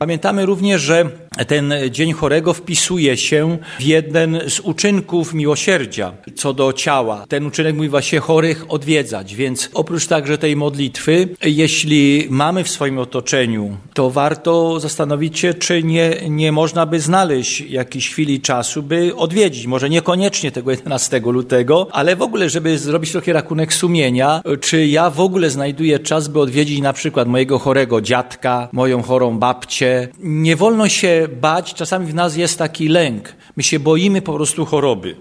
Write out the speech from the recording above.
Pamiętamy również, że ten Dzień Chorego wpisuje się w jeden z uczynków miłosierdzia co do ciała. Ten uczynek mówi właśnie chorych odwiedzać, więc oprócz także tej modlitwy, jeśli mamy w swoim otoczeniu, to warto zastanowić się, czy nie można by znaleźć jakiejś chwili czasu, by odwiedzić. Może niekoniecznie tego 11 lutego, ale w ogóle, żeby zrobić trochę rachunek sumienia, czy ja w ogóle znajduję czas, by odwiedzić na przykład mojego chorego dziadka, moją chorą babcię. Nie wolno się bać, czasami w nas jest taki lęk. My się boimy po prostu choroby.